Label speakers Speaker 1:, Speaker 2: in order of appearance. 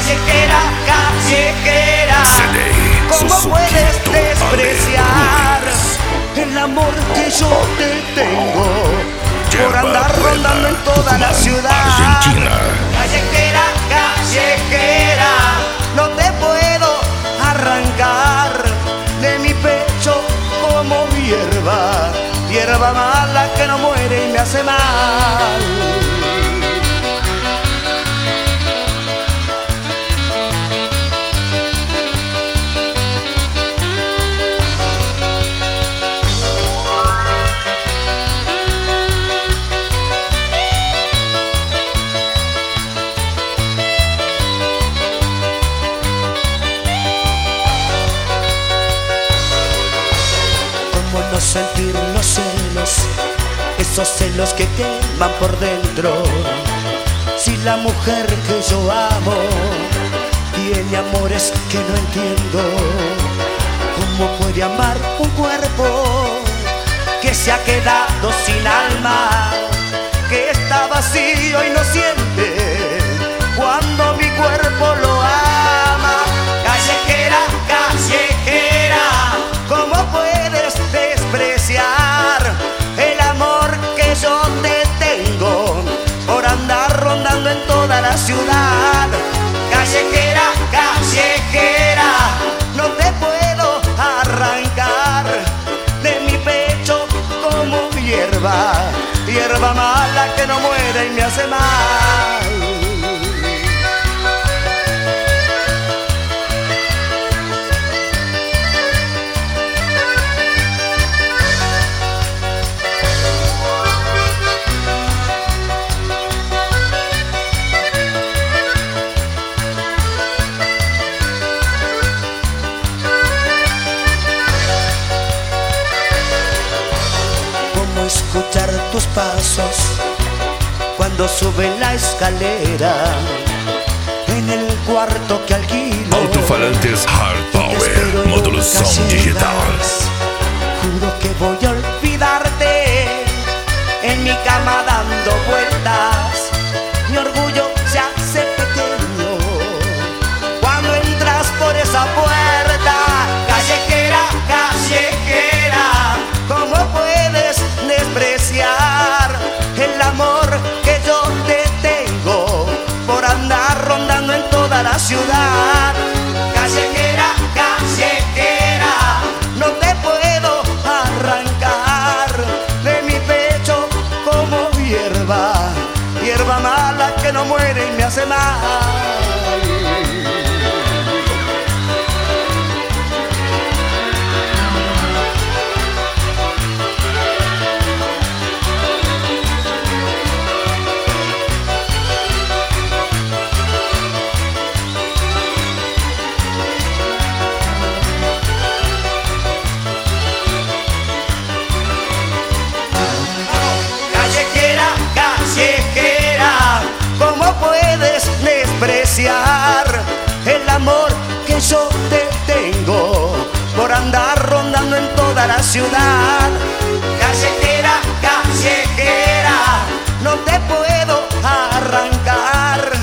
Speaker 1: Callejera, callejera, ¿cómo puedes despreciar el amor que yo te tengo por andar rondando en toda la ciudad?
Speaker 2: Argentina.
Speaker 1: Callejera, callejera, no te puedo arrancar de mi pecho como hierba, hierba mala que no muere y me hace mal. No sentir los celos, esos celos que queman por dentro. Si la mujer que yo amo tiene amores que no entiendo, ¿cómo puede amar un cuerpo que se ha quedado sin alma, que está vacío y no siente cuando mi cuerpo lo ama? Callejera, callejera, ¿cómo puedes despreciar el amor que yo te tengo por andar rondando en toda la ciudad? Callejera, callejera, no te puedo arrancar de mi pecho como hierba, hierba mala que no muere y me hace mal. Escuchar tus pasos cuando suben la escalera en el cuarto que alquilo.
Speaker 2: Altofalantes Hard Power, módulos son digitales.
Speaker 1: Juro que voy a olvidarte en mi cama dando vueltas. Mi orgullo se hace pequeño cuando entras por esa puerta. Callejera, callejera, ¿cómo puedes despreciar el amor que yo te tengo por andar rondando en toda la ciudad? Callejera, callejera, no te puedo arrancar de mi pecho como hierba, hierba mala que no muere y me hace mal. Despreciar el amor que yo te tengo por andar rondando en toda la ciudad. Callejera, callejera, no te puedo arrancar